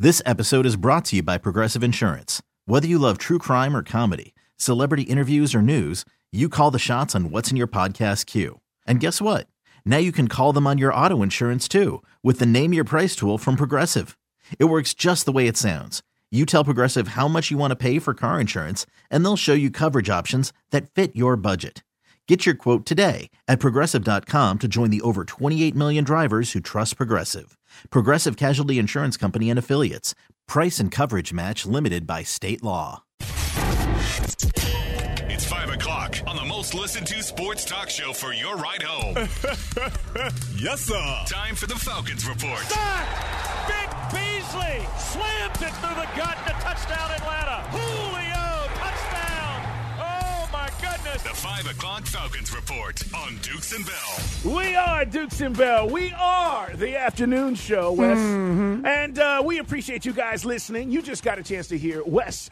This episode is brought to you by Progressive Insurance. Whether you love true crime or comedy, celebrity interviews or news, you call the shots on what's in your podcast queue. And guess what? Now you can call them on your auto insurance too with the Name Your Price tool from Progressive. It works just the way it sounds. You tell Progressive how much you want to pay for car insurance, and they'll show you coverage options that fit your budget. Get your quote today at Progressive.com to join the over 28 million drivers who trust Progressive. Progressive Casualty Insurance Company and Affiliates. Price and coverage match limited by state law. It's 5 o'clock on the most listened to sports talk show for your ride home. Yes, sir. Time for the Falcons Report. Stop! Vic Beasley slams it through the gut and a touchdown Atlanta. Julio, touchdown! Oh, my goodness. The 5 o'clock Falcons Report on Dukes and Bell. We are Dukes and Bell. We are the afternoon show, Wes. And we appreciate you guys listening. You just got a chance to hear Wes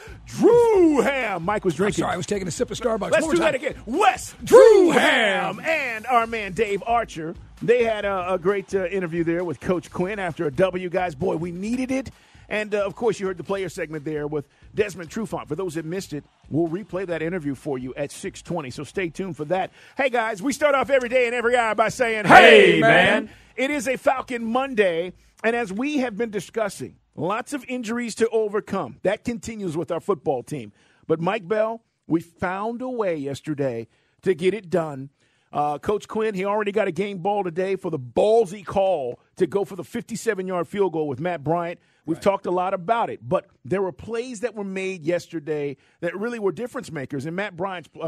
Drewham. Mike was drinking. Sorry, I was taking a sip of Starbucks. Let's do that again. Wes Drewham and our man Dave Archer. They had a great interview there with Coach Quinn after a W, guys. Boy, we needed it. And, of course, you heard the player segment there with Desmond Trufant. For those that missed it, we'll replay that interview for you at 6:20, so stay tuned for that. Hey, guys, we start off every day and every hour by saying, hey, man. It is a Falcon Monday, and as we have been discussing, lots of injuries to overcome. That continues with our football team. But, Mike Bell, we found a way yesterday to get it done. Coach Quinn, he already got a game ball today for the ballsy call to go for the 57-yard field goal with Matt Bryant. We've talked a lot about it, but there were plays that were made yesterday that really were difference makers, and Matt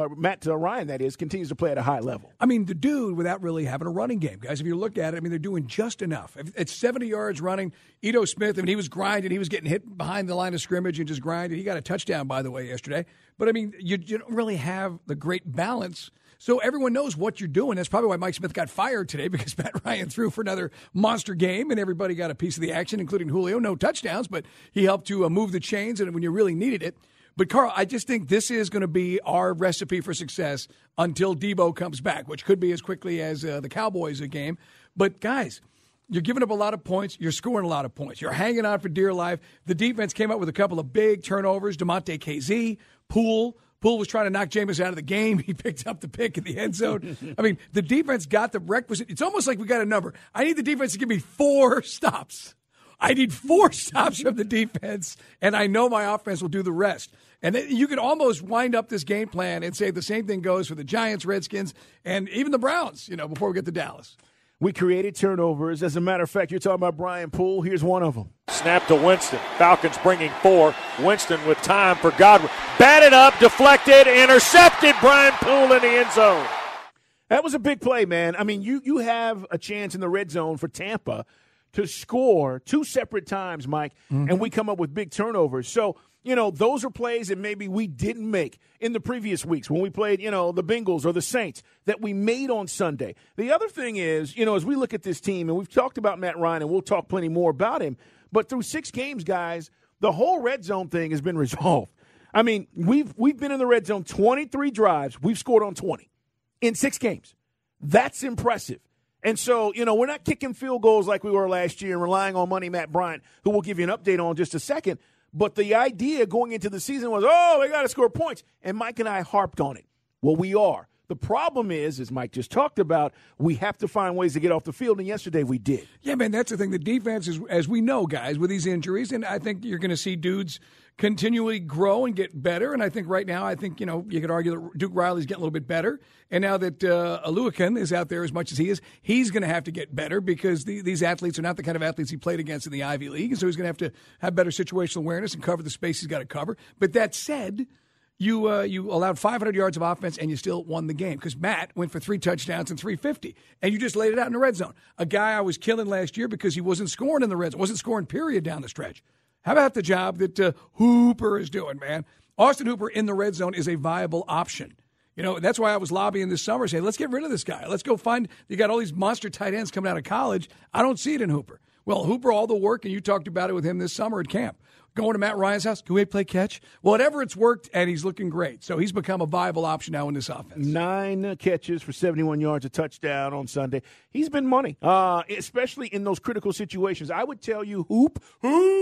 Ryan, that is, continues to play at a high level. I mean, the dude, without really having a running game, guys, if you look at it, I mean, they're doing just enough. It's 70 yards running. Ito Smith, I mean, he was grinding. He was getting hit behind the line of scrimmage and just grinding. He got a touchdown, by the way, yesterday. But, I mean, you don't really have the great balance. So everyone knows what you're doing. That's probably why Mike Smith got fired today, because Matt Ryan threw for another monster game, and everybody got a piece of the action, including Julio. No touchdowns, but he helped to move the chains and when you really needed it. But, Carl, I just think this is going to be our recipe for success until Debo comes back, which could be as quickly as the Cowboys game. But, guys, you're giving up a lot of points. You're scoring a lot of points. You're hanging on for dear life. The defense came up with a couple of big turnovers. DeMonte KZ, Poole was trying to knock Jameis out of the game. He picked up the pick in the end zone. I mean, the defense got the requisite. It's almost like we got a number. I need the defense to give me 4 stops. I need 4 stops from the defense, and I know my offense will do the rest. And you could almost wind up this game plan and say the same thing goes for the Giants, Redskins, and even the Browns, before we get to Dallas. We created turnovers. As a matter of fact, you're talking about Brian Poole. Here's one of them. Snap to Winston. Falcons bringing 4. Winston with time for Godwin. Batted up, deflected, intercepted. Brian Poole in the end zone. That was a big play, man. I mean, you have a chance in the red zone for Tampa to score 2 separate times, Mike, and we come up with big turnovers. So, those are plays that maybe we didn't make in the previous weeks when we played, the Bengals or the Saints that we made on Sunday. The other thing is, as we look at this team, and we've talked about Matt Ryan, and we'll talk plenty more about him, but through 6 games, guys, the whole red zone thing has been resolved. I mean, we've been in the red zone 23 drives. We've scored on 20 in 6 games. That's impressive. And so, we're not kicking field goals like we were last year and relying on Money Matt Bryant, who we'll give you an update on in just a second. But the idea going into the season was, they got to score points. And Mike and I harped on it. Well, we are. The problem is, as Mike just talked about, we have to find ways to get off the field, and yesterday we did. Yeah, man, that's the thing. The defense is, as we know, guys, with these injuries, and I think you're going to see dudes continually grow and get better. And I think right now, you could argue that Duke Riley's getting a little bit better. And now that Aluakin is out there as much as he is, he's going to have to get better because these athletes are not the kind of athletes he played against in the Ivy League. And so he's going to have better situational awareness and cover the space he's got to cover. But that said, you allowed 500 yards of offense and you still won the game because Matt went for 3 touchdowns and 350. And you just laid it out in the red zone. A guy I was killing last year because he wasn't scoring in the red zone, wasn't scoring period down the stretch. How about the job that Hooper is doing, man? Austin Hooper in the red zone is a viable option. That's why I was lobbying this summer, saying, let's get rid of this guy. Let's go find – you got all these monster tight ends coming out of college. I don't see it in Hooper. Well, Hooper, all the work, and you talked about it with him this summer at camp. Going to Matt Ryan's house, can we play catch? Whatever, it's worked, and he's looking great. So he's become a viable option now in this offense. 9 catches for 71 yards, a touchdown on Sunday. He's been money, especially in those critical situations. I would tell you, Hoop,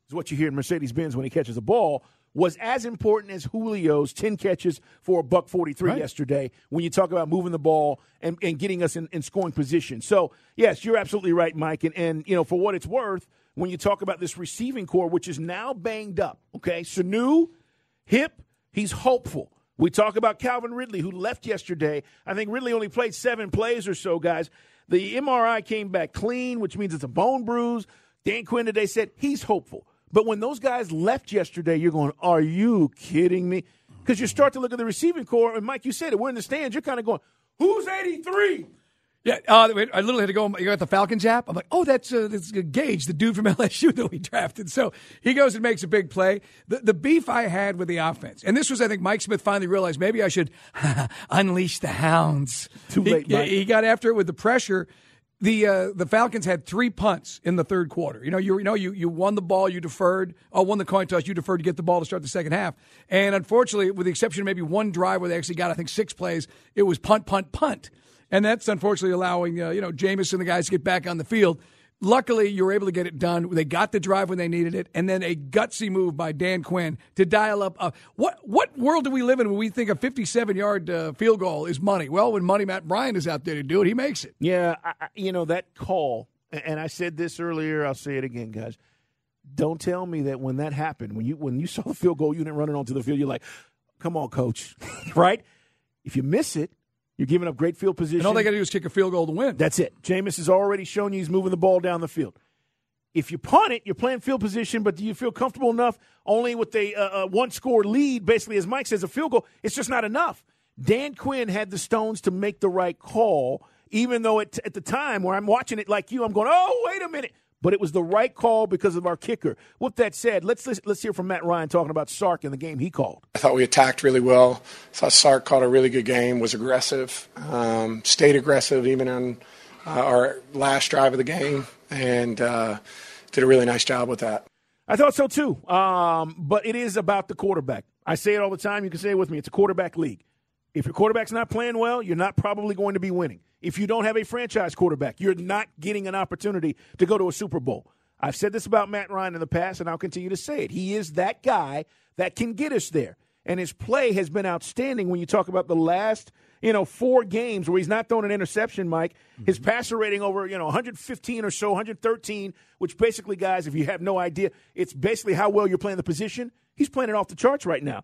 is what you hear in Mercedes-Benz when he catches a ball, was as important as Julio's 10 catches for $143 yesterday when you talk about moving the ball and getting us in scoring position. So, yes, you're absolutely right, Mike. And for what it's worth, when you talk about this receiving core, which is now banged up, okay, Sanu, hip, he's hopeful. We talk about Calvin Ridley, who left yesterday. I think Ridley only played 7 plays or so, guys. The MRI came back clean, which means it's a bone bruise. Dan Quinn today said he's hopeful. But when those guys left yesterday, you're going, are you kidding me? Because you start to look at the receiving core, and Mike, you said it, we're in the stands. You're kind of going, who's 83? Yeah, I literally had to go. You got the Falcons app. I'm like, oh, that's Gage, the dude from LSU that we drafted. So he goes and makes a big play. The beef I had with the offense, and this was, I think, Mike Smith finally realized maybe I should unleash the hounds. Too late, Mike. He got after it with the pressure. The Falcons had 3 punts in the third quarter. You won the ball, you deferred. Won the coin toss, you deferred to get the ball to start the second half. And unfortunately, with the exception of maybe one drive where they actually got, I think, 6 plays, it was punt, punt, punt. And that's unfortunately allowing, Jameis and the guys to get back on the field. Luckily, you were able to get it done. They got the drive when they needed it, and then a gutsy move by Dan Quinn to dial up. What world do we live in when we think a 57-yard field goal is money? Well, when Money Matt Bryant is out there to do it, he makes it. Yeah, that call, and I said this earlier, I'll say it again, guys. Don't tell me that when that happened, when you saw the field goal unit running onto the field, you're like, come on, coach, right? If you miss it, you're giving up great field position. And all they got to do is kick a field goal to win. That's it. Jameis has already shown you he's moving the ball down the field. If you punt it, you're playing field position, but do you feel comfortable enough only with a one-score lead, basically, as Mike says, a field goal? It's just not enough. Dan Quinn had the stones to make the right call, even though at the time where I'm watching it like you, I'm going, oh, wait a minute. But it was the right call because of our kicker. With that said, let's hear from Matt Ryan talking about Sark and the game he called. I thought we attacked really well. I thought Sark called a really good game, was aggressive, stayed aggressive even on our last drive of the game, and did a really nice job with that. I thought so too. But it is about the quarterback. I say it all the time. You can say it with me. It's a quarterback league. If your quarterback's not playing well, you're not probably going to be winning. If you don't have a franchise quarterback, you're not getting an opportunity to go to a Super Bowl. I've said this about Matt Ryan in the past, and I'll continue to say it. He is that guy that can get us there. And his play has been outstanding when you talk about the last, 4 games where he's not thrown an interception, Mike. His passer rating over, 115 or so, 113, which basically, guys, if you have no idea, it's basically how well you're playing the position. He's playing it off the charts right now.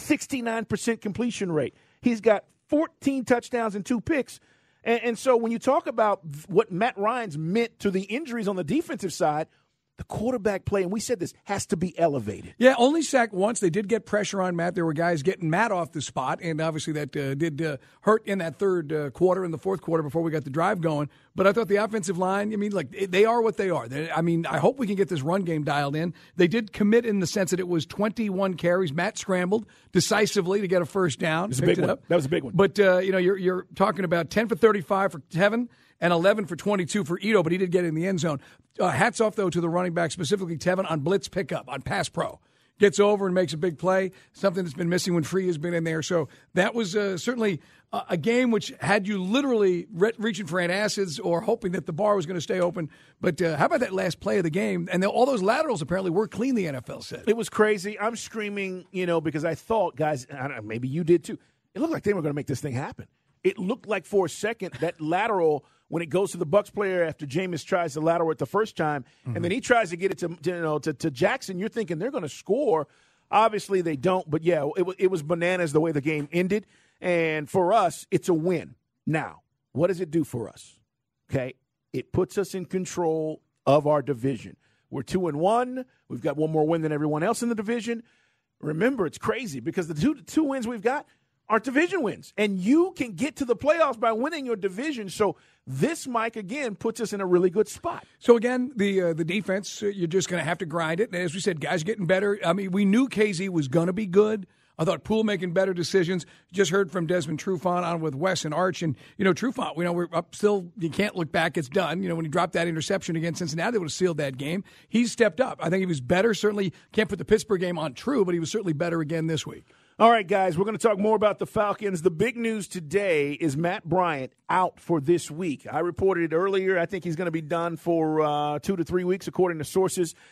69% completion rate. He's got 14 touchdowns and 2 picks. And so when you talk about what Matt Ryan's meant to the injuries on the defensive side, the quarterback play, and we said this, has to be elevated. Yeah, only sacked once. They did get pressure on Matt. There were guys getting Matt off the spot, and obviously that did hurt in that third quarter, in the fourth quarter before we got the drive going. But I thought the offensive line, they are what they are. I hope we can get this run game dialed in. They did commit in the sense that it was 21 carries. Matt scrambled decisively to get a first down. That was a big one. But, you're talking about 10 for 35 for Tevin and 11 for 22 for Ito, but he did get in the end zone. Hats off, though, to the running back, specifically Tevin, on blitz pickup, on pass pro. Gets over and makes a big play, something that's been missing when Free has been in there. So that was certainly a game which had you literally reaching for antacids or hoping that the bar was going to stay open. But how about that last play of the game? And all those laterals apparently were clean, the NFL said. It was crazy. I'm screaming, because I thought, guys, I don't know, maybe you did too. It looked like they were going to make this thing happen. It looked like for a second that lateral, when it goes to the Bucs player after Jameis tries to lateral it the first time, and then he tries to get it to Jackson, you're thinking they're going to score. Obviously, they don't. But, yeah, it was bananas the way the game ended. And for us, it's a win. Now, what does it do for us? Okay, it puts us in control of our division. We're 2-1. We've got one more win than everyone else in the division. Remember, it's crazy because the two wins we've got are division wins. And you can get to the playoffs by winning your division. So this, Mike, again, puts us in a really good spot. So, again, the defense, you're just going to have to grind it. And as we said, guys getting better. We knew KZ was going to be good. I thought Poole making better decisions. Just heard from Desmond Trufant on with Wes and Arch. And, Trufant, we're up still. You can't look back. It's done. When he dropped that interception against Cincinnati, they would have sealed that game. He's stepped up. I think he was better. Certainly can't put the Pittsburgh game on true, but he was certainly better again this week. All right, guys, we're going to talk more about the Falcons. The big news today is Matt Bryant out for this week. I reported it earlier. I think he's going to be done for 2 to 3 weeks, according to sources.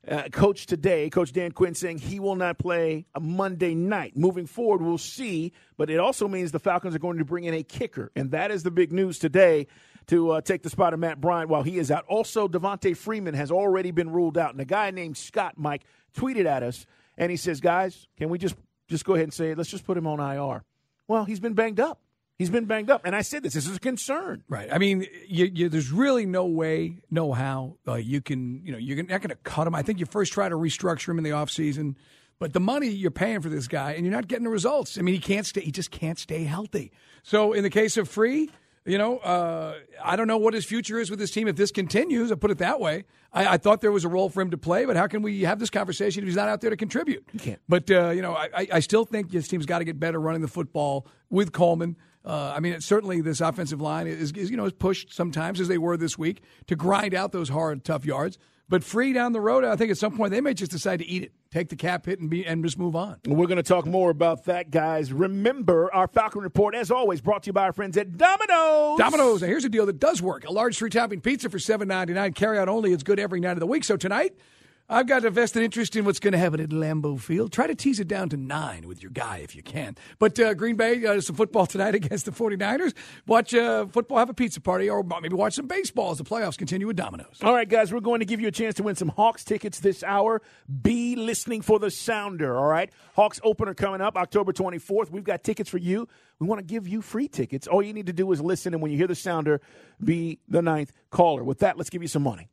Coach today, Coach Dan Quinn, saying he will not play a Monday night. Moving forward, we'll see. But it also means the Falcons are going to bring in a kicker. And that is the big news today to take the spot of Matt Bryant while he is out. Also, Devontae Freeman has already been ruled out. And a guy named Scott, Mike, tweeted at us, and he says, guys, can we just go ahead and say it? Let's just put him on IR. Well, he's been banged up. And I said this is a concern. Right. I mean, there's really no way, no how you're not going to cut him. I think you first try to restructure him in the offseason. But the money you're paying for this guy, and you're not getting the results. I mean, he just can't stay healthy. So in the case of Free, I don't know what his future is with this team if this continues. I'll put it that way. I thought there was a role for him to play, but how can we have this conversation if he's not out there to contribute? You can't. But, I still think this team's got to get better running the football with Coleman. Certainly this offensive line is pushed sometimes, as they were this week, to grind out those hard, tough yards. But Free down the road, I think at some point they may just decide to eat it, take the cap hit, and just move on. We're going to talk more about that, guys. Remember, our Falcon Report, as always, brought to you by our friends at Domino's. Domino's. Now, here's a deal that does work. A large 3-topping pizza for $7.99. Carry out only. It's good every night of the week. So tonight, I've got a vested interest in what's going to happen at Lambeau Field. Try to tease it down to 9 with your guy if you can. But Green Bay, some football tonight against the 49ers. Watch football, have a pizza party, or maybe watch some baseball as the playoffs continue with Domino's. All right, guys, we're going to give you a chance to win some Hawks tickets this hour. Be listening for the sounder, all right? Hawks opener coming up October 24th. We've got tickets for you. We want to give you free tickets. All you need to do is listen, and when you hear the sounder, be the 9th caller. With that, let's give you some money.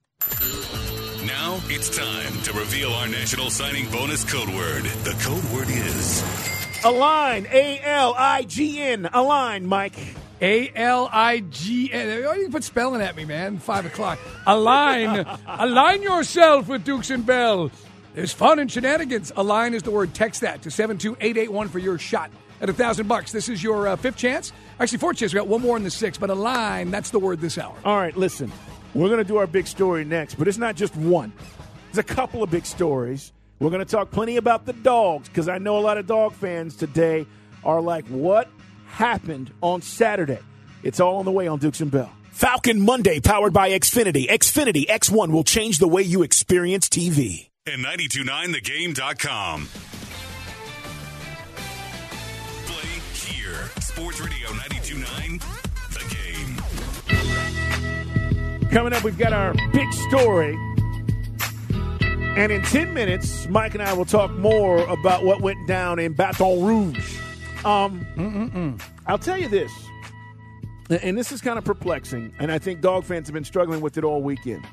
Now it's time to reveal our national signing bonus code word. The code word is Align, A-L-I-G-N. Align, Mike. A-L-I-G-N. Oh, you can put spelling at me, man. 5 o'clock. Align. Align yourself with Dukes and Bell. There's fun and shenanigans. Align is the word. Text that to 72881 for your shot at $1,000. This is your fifth chance. Actually, fourth chance. We got one more in the sixth. But Align, that's the word this hour. All right, listen. We're going to do our big story next, but it's not just one. There's a couple of big stories. We're going to talk plenty about the Dogs, because I know a lot of Dog fans today are like, what happened on Saturday? It's all on the way on Dukes and Bell. Falcon Monday, powered by Xfinity. Xfinity X1 will change the way you experience TV. and 929thegame.com. Play here. Sports Radio 92.9 The Game. Coming up, we've got our big story. And in 10 minutes, Mike and I will talk more about what went down in Baton Rouge. I'll tell you this, and this is kind of perplexing, and I think Dog fans have been struggling with it all weekend.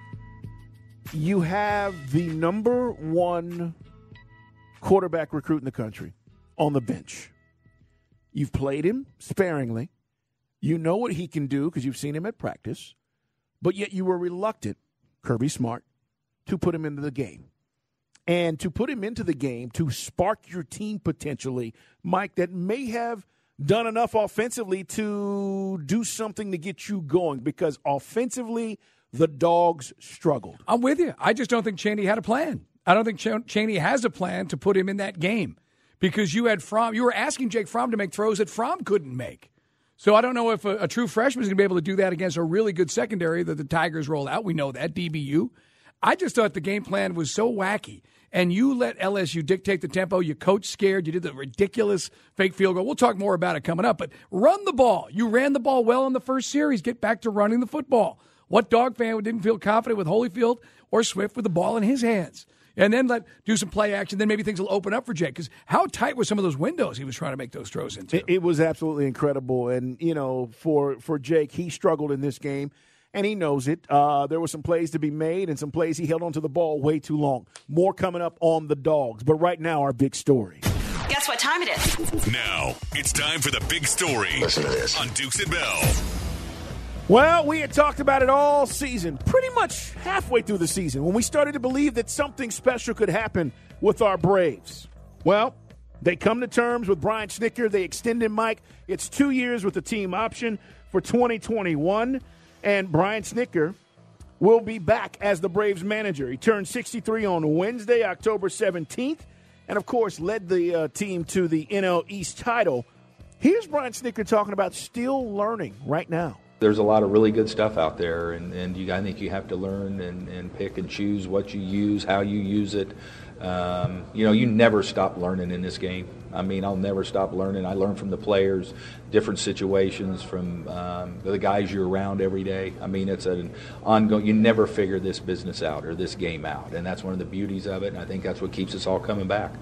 You have the number one quarterback recruit in the country on the bench. You've played him sparingly. You know what he can do because you've seen him at practice. But yet you were reluctant, Kirby Smart, to put him into the game. And to put him into the game to spark your team potentially, Mike, that may have done enough offensively to do something to get you going, because offensively the Dogs struggled. I'm with you. I just don't think Chaney had a plan. I don't think Chaney has a plan to put him in that game, because you had Fromm. You were asking Jake Fromm to make throws that Fromm couldn't make. So I don't know if a true freshman is going to be able to do that against a really good secondary that the Tigers rolled out. We know that, DBU. I just thought the game plan was so wacky. And you let LSU dictate the tempo. You coach scared. You did the ridiculous fake field goal. We'll talk more about it coming up. But run the ball. You ran the ball well in the first series. Get back to running the football. What Dog fan didn't feel confident with Holyfield or Swift with the ball in his hands? And then do some play action. Then maybe things will open up for Jake. Because how tight were some of those windows he was trying to make those throws into? It was absolutely incredible. And, you know, for Jake, he struggled in this game. And he knows it. There were some plays to be made and some plays he held onto the ball way too long. More coming up on the Dogs. But right now, our big story. Guess what time it is? Now, it's time for the big story. Listen to this. On Dukes and Bell. Well, we had talked about it all season, pretty much halfway through the season, when we started to believe that something special could happen with our Braves. Well, they come to terms with Brian Snitker. They extend him, Mike. It's 2 years with the team option for 2021. And Brian Snitker will be back as the Braves manager. He turned 63 on Wednesday, October 17th, and, of course, led the team to the NL East title. Here's Brian Snitker talking about still learning right now. There's a lot of really good stuff out there, and I think you have to learn and pick and choose what you use, how you use it. You never stop learning in this game. I mean, I'll never stop learning. I learn from the players, different situations, from the guys you're around every day. I mean, it's an ongoing. You never figure this business out or this game out, and that's one of the beauties of it, and I think that's what keeps us all coming back.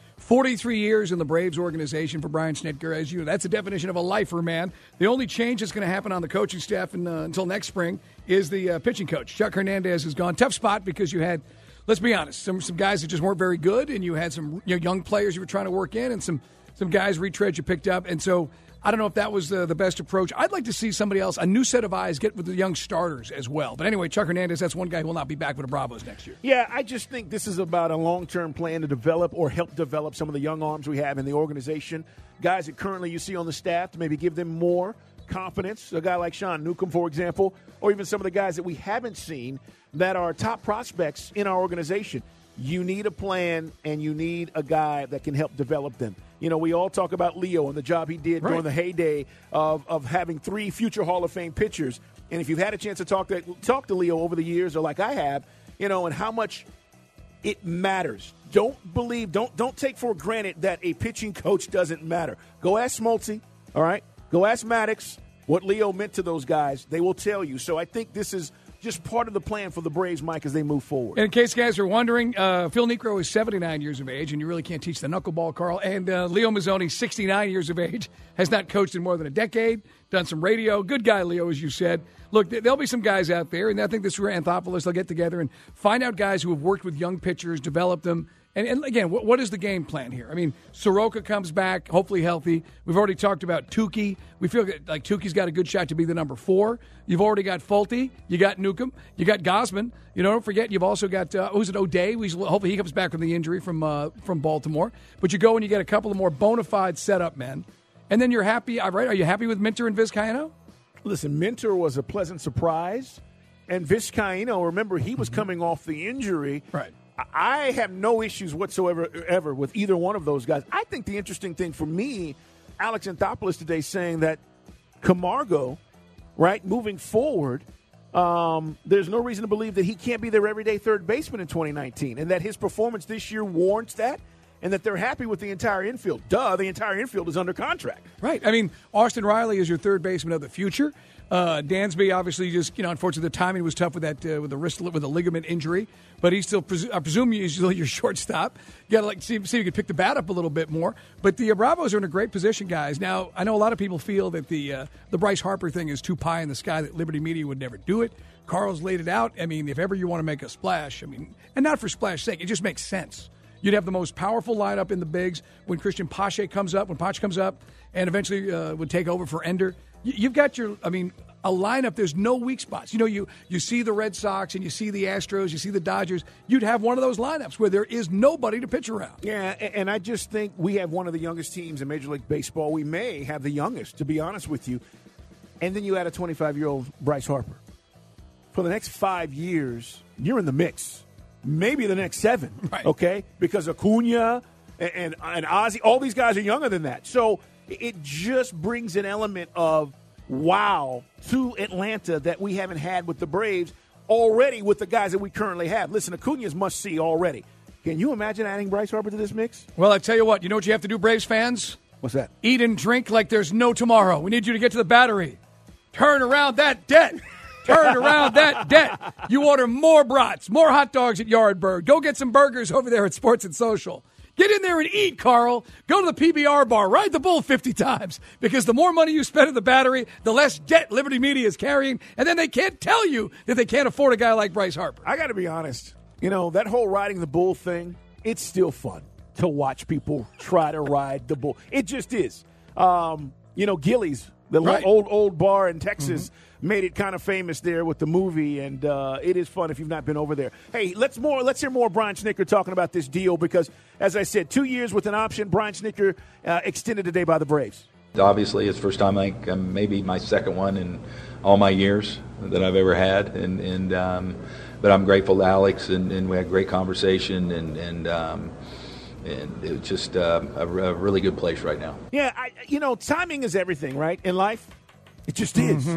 43 years in the Braves organization for Brian Snitker. As you know, that's the definition of a lifer, man. The only change that's going to happen on the coaching staff until next spring is the pitching coach. Chuck Hernandez has gone. Tough spot because you had, let's be honest, some guys that just weren't very good, and you had some young players you were trying to work in, and some guys retreads you picked up. And so I don't know if that was the best approach. I'd like to see somebody else, a new set of eyes, get with the young starters as well. But anyway, Chuck Hernandez, that's one guy who will not be back with the Bravos next year. Yeah, I just think this is about a long-term plan to develop or help develop some of the young arms we have in the organization. Guys that currently you see on the staff to maybe give them more confidence. A guy like Sean Newcomb, for example, or even some of the guys that we haven't seen that are top prospects in our organization. You need a plan, and you need a guy that can help develop them. You know, we all talk about Leo and the job he did during the heyday of having 3 future Hall of Fame pitchers. And if you've had a chance to talk to Leo over the years, or like I have, and how much it matters. Don't take for granted that a pitching coach doesn't matter. Go ask Smoltz, all right? Go ask Maddox what Leo meant to those guys. They will tell you. So I think this is just part of the plan for the Braves, Mike, as they move forward. And in case guys are wondering, Phil Niekro is 79 years of age, and you really can't teach the knuckleball, Carl. And Leo Mazzoni, 69 years of age, has not coached in more than a decade, done some radio. Good guy, Leo, as you said. Look, there'll be some guys out there, and I think this is where Anthopoulos, they'll get together and find out guys who have worked with young pitchers, develop them. And again, what is the game plan here? I mean, Soroka comes back, hopefully healthy. We've already talked about Tukey. We feel like Tukey's got a good shot to be the number 4. You've already got Fulte. You got Newcomb. You got Gausman. Don't forget, you've also got, O'Day? Hopefully he comes back from the injury from Baltimore. But you go and you get a couple of more bona fide setup men. And then you're happy, right? Are you happy with Minter and Vizcaino? Listen, Minter was a pleasant surprise. And Vizcaino, remember, he was coming off the injury. Right. I have no issues whatsoever with either one of those guys. I think the interesting thing for me, Alex Anthopoulos today saying that Camargo, right, moving forward, there's no reason to believe that he can't be their everyday third baseman in 2019, and that his performance this year warrants that, and that they're happy with the entire infield. The entire infield is under contract. Right. I mean, Austin Riley is your third baseman of the future. Dansby, obviously, just unfortunately, the timing was tough with that with the ligament injury. But he's still, I presume, he's still your shortstop. You got to see if you can pick the bat up a little bit more. But the Bravos are in a great position, guys. Now, I know a lot of people feel that the Bryce Harper thing is too pie in the sky, that Liberty Media would never do it. Carl's laid it out. I mean, if ever you want to make a splash, and not for splash sake, it just makes sense. You'd have the most powerful lineup in the bigs when Christian Pache comes up, and eventually would take over for Ender. You've got a lineup. There's no weak spots. You see the Red Sox and you see the Astros, you see the Dodgers. You'd have one of those lineups where there is nobody to pitch around. Yeah, and I just think we have one of the youngest teams in Major League Baseball. We may have the youngest, to be honest with you. And then you add a 25-year-old Bryce Harper. For the next 5 years, you're in the mix. Maybe the next 7, right. Okay? Because Acuna and Ozzie, all these guys are younger than that. So it just brings an element of wow to Atlanta that we haven't had with the Braves already with the guys that we currently have. Listen, Acuna's must-see already. Can you imagine adding Bryce Harper to this mix? Well, I tell you what you have to do, Braves fans? What's that? Eat and drink like there's no tomorrow. We need you to get to the Battery. Turn around that debt. Turn around that debt. You order more brats, more hot dogs at Yardbird. Go get some burgers over there at Sports and Social. Get in there and eat, Carl. Go to the PBR bar. Ride the bull 50 times. Because the more money you spend at the Battery, the less debt Liberty Media is carrying. And then they can't tell you that they can't afford a guy like Bryce Harper. I got to be honest. That whole riding the bull thing, it's still fun to watch people try to ride the bull. It just is. Gillies, the right. old bar in Texas, made it kind of famous there with the movie, and it is fun if you've not been over there. Hey, let's hear more Brian Snitker talking about this deal because, as I said, 2 years with an option. Brian Snitker extended today by the Braves. Obviously, it's the first time, maybe my second one in all my years that I've ever had, but I'm grateful to Alex, and we had a great conversation, and it's just a really good place right now. Yeah, timing is everything, right, in life? It just is.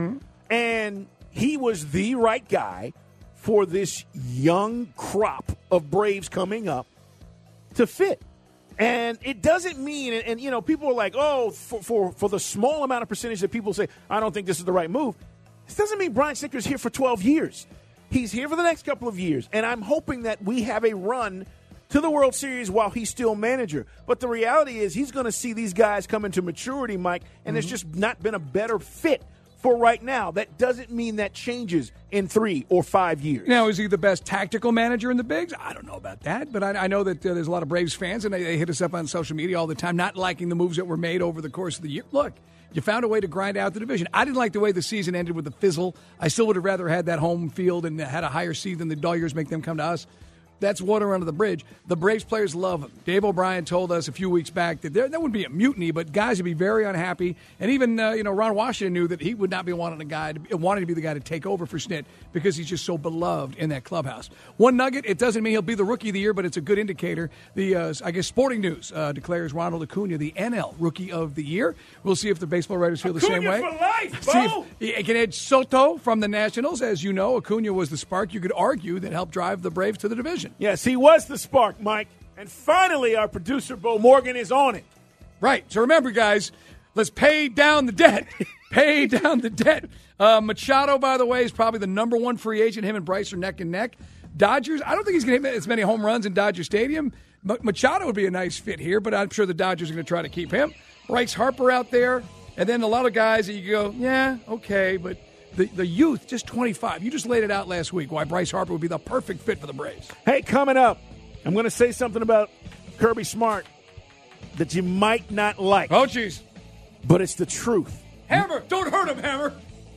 And he was the right guy for this young crop of Braves coming up to fit. And it doesn't mean, and you know, people are like, oh, for the small amount of percentage that people say, I don't think this is the right move. This doesn't mean Brian Snitker's here for 12 years. He's here for the next couple of years. And I'm hoping that we have a run to the World Series while he's still manager. But the reality is he's going to see these guys come into maturity, Mike, and there's just not been a better fit for right now. That doesn't mean that changes in 3 or 5 years. Now, is he the best tactical manager in the bigs? I don't know about that, but I know that there's a lot of Braves fans, and they hit us up on social media all the time, not liking the moves that were made over the course of the year. Look, you found a way to grind out the division. I didn't like the way the season ended with the fizzle. I still would have rather had that home field and had a higher seed than the Dodgers make them come to us. That's water under the bridge. The Braves players love him. Dave O'Brien told us a few weeks back that there wouldn't be a mutiny, but guys would be very unhappy. And even Ron Washington knew that he would not be wanting to be the guy to take over for Snit because he's just so beloved in that clubhouse. One nugget: it doesn't mean he'll be the Rookie of the Year, but it's a good indicator. The Sporting News declares Ronald Acuna the NL Rookie of the Year. We'll see if the baseball writers feel the same way. For life, see if he can edge Soto from the Nationals. As you know, Acuna was the spark, you could argue, that helped drive the Braves to the division. Yes, he was the spark, Mike. And finally, our producer, Bo Morgan, is on it. Right. So remember, guys, let's pay down the debt. Pay down the debt. Machado, by the way, is probably the number one free agent. Him and Bryce are neck and neck. Dodgers, I don't think he's going to hit as many home runs in Dodger Stadium. Machado would be a nice fit here, but I'm sure the Dodgers are going to try to keep him. Bryce Harper out there. And then a lot of guys that you go, yeah, okay, but the youth, just 25. You just laid it out last week why Bryce Harper would be the perfect fit for the Braves. Hey, coming up, I'm going to say something about Kirby Smart that you might not like. Oh, jeez. But it's the truth. Hammer, don't hurt him, Hammer.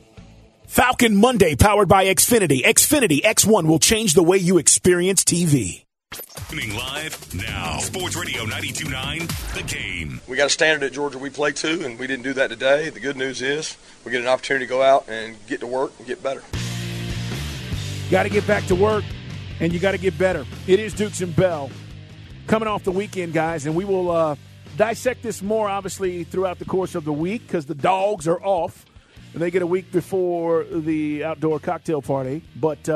Falcon Monday, powered by Xfinity. Xfinity X1 will change the way you experience TV. Streaming live now. Sports Radio 92.9, The Game. We got a standard at Georgia we play to, and we didn't do that today. The good news is we get an opportunity to go out and get to work and get better. Got to get back to work, and you got to get better. It is Dukes and Bell coming off the weekend, guys, and we will dissect this more, obviously, throughout the course of the week because the dogs are off, and they get a week before the outdoor cocktail party. But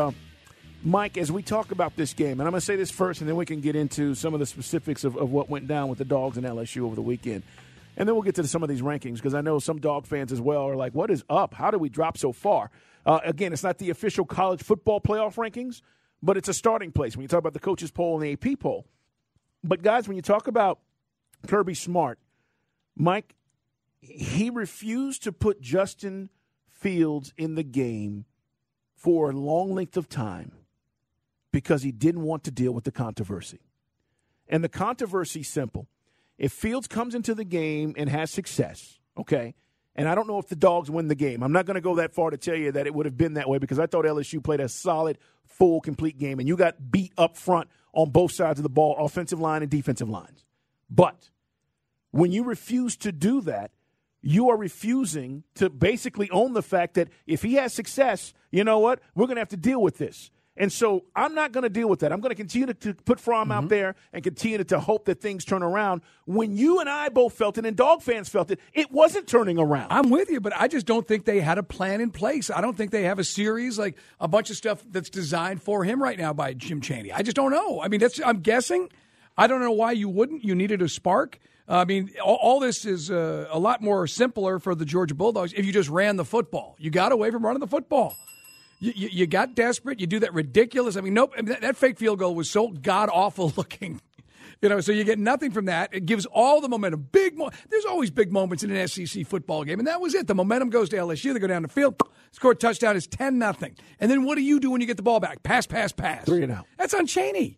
Mike, as we talk about this game, and I'm going to say this first, and then we can get into some of the specifics of what went down with the Dogs and LSU over the weekend. And then we'll get to some of these rankings because I know some Dog fans as well are like, what is up? How did we drop so far? Again, it's not the official college football playoff rankings, but it's a starting place when you talk about the coaches poll and the AP poll. But, guys, when you talk about Kirby Smart, Mike, he refused to put Justin Fields in the game for a long length of time because he didn't want to deal with the controversy. And the controversy is simple. If Fields comes into the game and has success, okay, and I don't know if the Dogs win the game. I'm not going to go that far to tell you that it would have been that way because I thought LSU played a solid, full, complete game, and you got beat up front on both sides of the ball, offensive line and defensive lines. But when you refuse to do that, you are refusing to basically own the fact that if he has success, you know what, we're going to have to deal with this. And so I'm not going to deal with that. I'm going to continue to put Fromm out there and continue to hope that things turn around. When you and I both felt it and Dog fans felt it, it wasn't turning around. I'm with you, but I just don't think they had a plan in place. I don't think they have a series, like a bunch of stuff that's designed for him right now by Jim Chaney. I just don't know. I mean, I'm guessing. I don't know why you wouldn't. You needed a spark. I mean, all this is a lot more simpler for the Georgia Bulldogs if you just ran the football. You got away from running the football. You got desperate. You do that ridiculous. I mean, nope. I mean, that fake field goal was so god-awful looking. So you get nothing from that. It gives all the momentum. There's always big moments in an SEC football game, and that was it. The momentum goes to LSU. They go down the field, score a touchdown. It's 10-0. And then what do you do when you get the ball back? Pass. 3-0. That's on Chaney.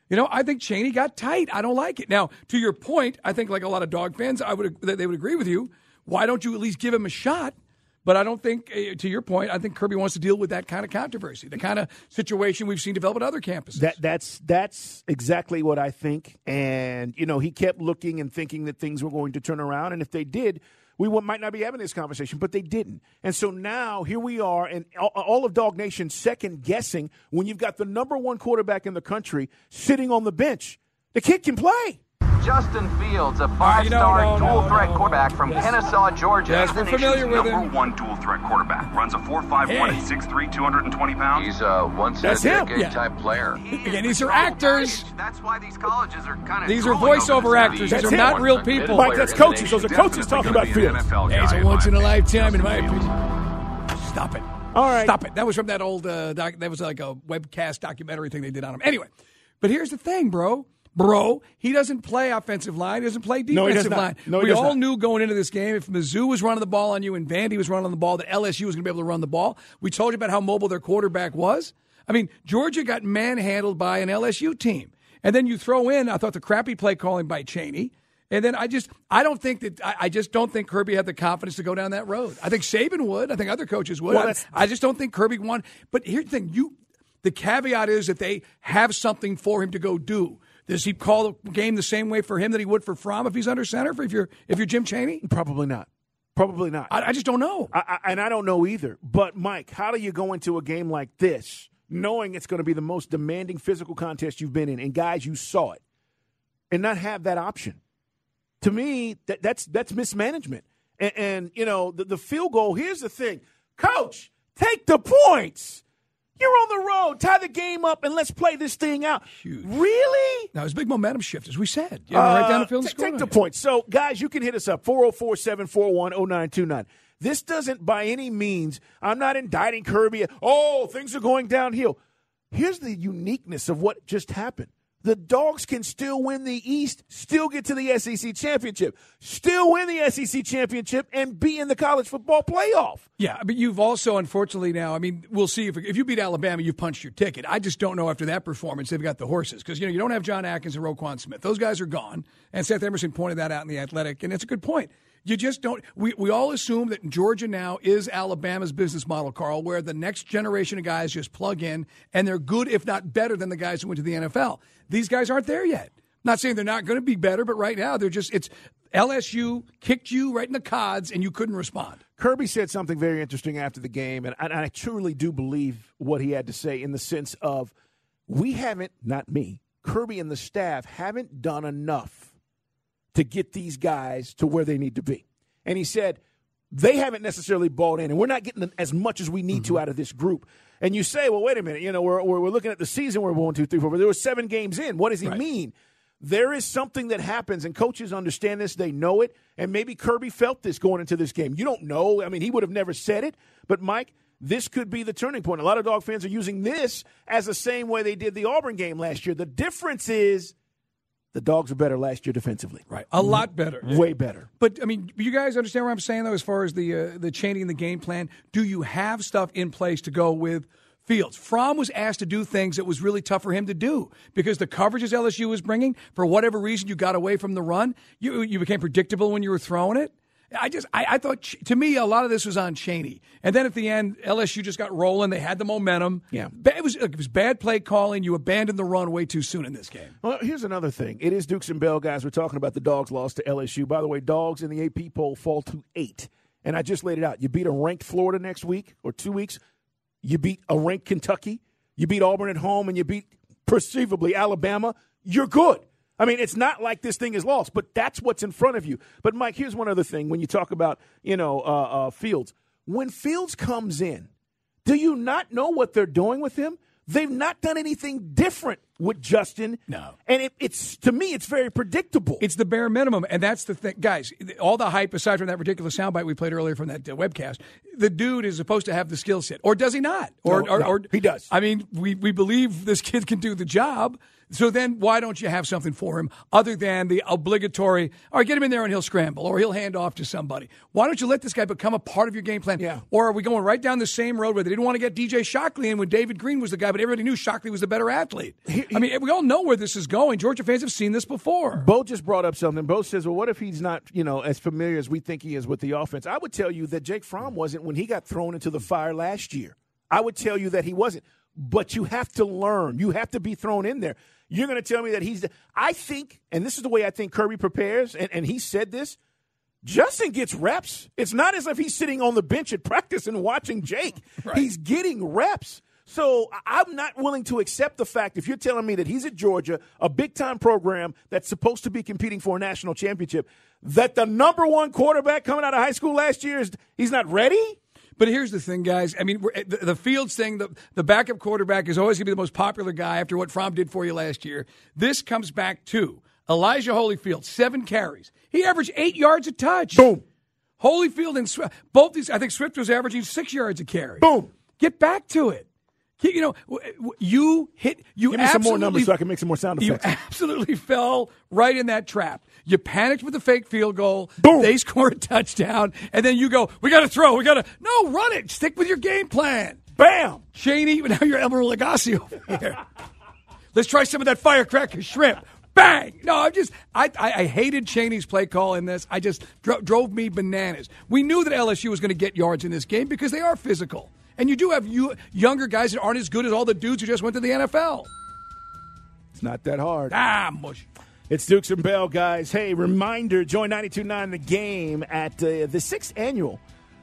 I think Chaney got tight. I don't like it. Now, to your point, I think like a lot of Dog fans, they would agree with you. Why don't you at least give him a shot? But I don't think, to your point, I think Kirby wants to deal with that kind of controversy, the kind of situation we've seen develop at other campuses. That's exactly what I think. And, he kept looking and thinking that things were going to turn around. And if they did, we might not be having this conversation, but they didn't. And so now here we are, and all of Dog Nation second-guessing when you've got the number one quarterback in the country sitting on the bench. The kid can play. Justin Fields, a five-star dual-threat quarterback from Kennesaw, Georgia. Yes, we're familiar with him. Number one dual-threat quarterback. Runs a 4.51 and 6'3", 220 pounds. He's a once-in-a-decade type player. Again, these are actors. That's why these colleges are kind of. These are voiceover actors. These are not real people. Mike, that's coaches. Those are coaches talking about Fields. He's a once-in-a-lifetime, in my opinion. Stop it. All right. Stop it. That was from that old, that was like a webcast documentary thing they did on him. Anyway, but here's the thing, bro, he doesn't play offensive line. He doesn't play defensive line. We all knew going into this game, if Mizzou was running the ball on you and Vandy was running the ball, that LSU was going to be able to run the ball. We told you about how mobile their quarterback was. I mean, Georgia got manhandled by an LSU team. And then you throw in, I thought, the crappy play calling by Chaney. And then I just don't think Kirby had the confidence to go down that road. I think Saban would. I think other coaches would. Well, I just don't think Kirby won. But here's the thing. The caveat is that they have something for him to go do. Does he call the game the same way for him that he would for Fromm if he's under center? If you're Jim Chaney? Probably not. I just don't know. And I don't know either. But, Mike, how do you go into a game like this knowing it's going to be the most demanding physical contest you've been in, and guys, you saw it, and not have that option? To me, that's mismanagement. And you know, the field goal, here's the thing. Coach, take the points. You're on the road. Tie the game up, and let's play this thing out. Huge. Really? Now, it was a big momentum shift, as we said. Right down the field and score. Take the points. So, guys, you can hit us up, 404-741-0929. This doesn't, by any means, I'm not indicting Kirby. Oh, things are going downhill. Here's the uniqueness of what just happened. The Dogs can still win the East, still get to the SEC championship, still win the SEC championship, and be in the college football playoff. Yeah, but you've also, unfortunately now, I mean, we'll see. If you beat Alabama, you've punched your ticket. I just don't know after that performance they've got the horses. Because, you don't have John Atkins and Roquan Smith. Those guys are gone. And Seth Emerson pointed that out in The Athletic, and it's a good point. You just don't – we all assume that Georgia now is Alabama's business model, Carl, where the next generation of guys just plug in, and they're good, if not better, than the guys who went to the NFL. These guys aren't there yet. Not saying they're not going to be better, but right now they're just – it's LSU kicked you right in the cods, and you couldn't respond. Kirby said something very interesting after the game, and I truly do believe what he had to say in the sense of we haven't – not me – Kirby and the staff haven't done enough to get these guys to where they need to be. And he said they haven't necessarily bought in, and we're not getting as much as we need to out of this group. And you say, well, wait a minute, we're looking at the season, we're 1, 2, 3, 4, but there were 7 games in. What does he mean? There is something that happens, and coaches understand this, they know it, and maybe Kirby felt this going into this game. You don't know. I mean, he would have never said it, but Mike, this could be the turning point. A lot of Dog fans are using this as the same way they did the Auburn game last year. The difference is the Dogs were better last year defensively. Right. A lot better. Way better. But, I mean, you guys understand what I'm saying, though, as far as the Chaney and the game plan? Do you have stuff in place to go with Fields? Fromm was asked to do things that was really tough for him to do because the coverages LSU was bringing, for whatever reason, you got away from the run. You became predictable when you were throwing it. I thought, to me, a lot of this was on Chaney. And then at the end, LSU just got rolling. They had the momentum. Yeah. It was bad play calling. You abandoned the run way too soon in this game. Well, here's another thing. It is Dukes and Bell, guys. We're talking about the Dogs' loss to LSU. By the way, Dogs in the AP poll fall to 8. And I just laid it out. You beat a ranked Florida next week or 2 weeks. You beat a ranked Kentucky. You beat Auburn at home, and you beat, perceivably, Alabama. You're good. I mean, it's not like this thing is lost, but that's what's in front of you. But, Mike, here's one other thing when you talk about, Fields. When Fields comes in, do you not know what they're doing with him? They've not done anything different with Justin. No. And it's to me, it's very predictable. It's the bare minimum, and that's the thing. Guys, all the hype, aside from that ridiculous soundbite we played earlier from that webcast, the dude is supposed to have the skill set. Or does he not? Or he does. I mean, we believe this kid can do the job. So then why don't you have something for him other than the obligatory, all right, get him in there and he'll scramble or he'll hand off to somebody. Why don't you let this guy become a part of your game plan? Yeah. Or are we going right down the same road where they didn't want to get DJ Shockley in when David Green was the guy, but everybody knew Shockley was the better athlete? I mean, we all know where this is going. Georgia fans have seen this before. Bo just brought up something. Bo says, well, what if he's not, as familiar as we think he is with the offense? I would tell you that Jake Fromm wasn't when he got thrown into the fire last year. I would tell you that he wasn't. But you have to learn. You have to be thrown in there. You're going to tell me that I think, and this is the way I think Kirby prepares, and he said this, Justin gets reps. It's not as if he's sitting on the bench at practice and watching Jake. Right. He's getting reps. So I'm not willing to accept the fact, if you're telling me that he's at Georgia, a big-time program that's supposed to be competing for a national championship, that the number one quarterback coming out of high school last year, he's not ready? But here's the thing, guys. I mean, the Fields thing, the backup quarterback is always going to be the most popular guy after what Fromm did for you last year. This comes back to Elijah Holyfield, 7 carries. He averaged 8 yards a touch. Boom. Holyfield and Swift, both these, I think Swift was averaging 6 yards a carry. Boom. Get back to it. You know, Give me some more numbers so I can make some more sound effects. You absolutely fell right in that trap. You panicked with the fake field goal. Boom. They score a touchdown, and then you go, we got to throw. No, run it. Stick with your game plan. Bam. Shaney, now you're Elmer Lagasse over here. Let's try some of that firecracker shrimp. Bang! No, I hated Chaney's play call in this. I just drove me bananas. We knew that LSU was going to get yards in this game because they are physical. And you do have younger guys that aren't as good as all the dudes who just went to the NFL. It's not that hard. Mush. It's Dukes and Bell, guys. Hey, reminder, join 92.9 The Game at the 6th annual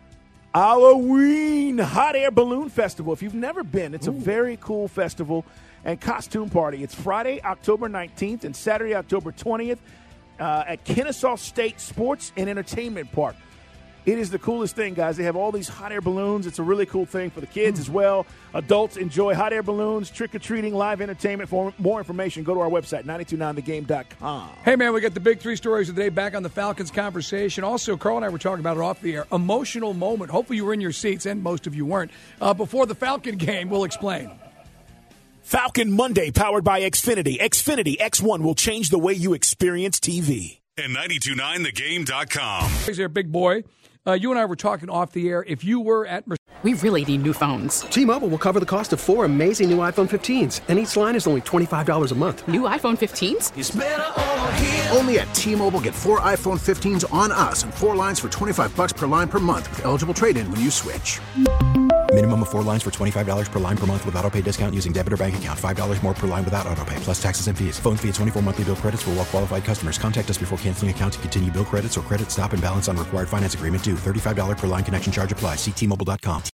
Halloween Hot Air Balloon Festival. If you've never been, it's a very cool festival and costume party. It's Friday, October 19th and Saturday, October 20th at Kennesaw State Sports and Entertainment Park. It is the coolest thing, guys. They have all these hot air balloons. It's a really cool thing for the kids as well. Adults enjoy hot air balloons, trick-or-treating, live entertainment. For more information, go to our website, 929thegame.com. Hey, man, we got the big 3 stories of the day back on the Falcons conversation. Also, Carl and I were talking about it off the air. Emotional moment. Hopefully you were in your seats, and most of you weren't. Before the Falcon game, we'll explain. Falcon Monday, powered by Xfinity. Xfinity X1 will change the way you experience TV. And 929thegame.com. He's there, big boy. You and I were talking off the air. If you were at We really need new phones. T-Mobile will cover the cost of 4 amazing new iPhone 15s, and each line is only $25 a month. New iPhone 15s? It's better over here. Only at T-Mobile, get 4 iPhone 15s on us and 4 lines for $25 per line per month with eligible trade-in when you switch. Minimum of 4 lines for $25 per line per month with autopay discount using debit or bank account. $5 more per line without autopay, plus taxes and fees. Phone fee at 24 monthly bill credits for well-qualified customers. Contact us before canceling account to continue bill credits or credit stop and balance on required finance agreement due. $35 per line connection charge applies. See T-Mobile.com.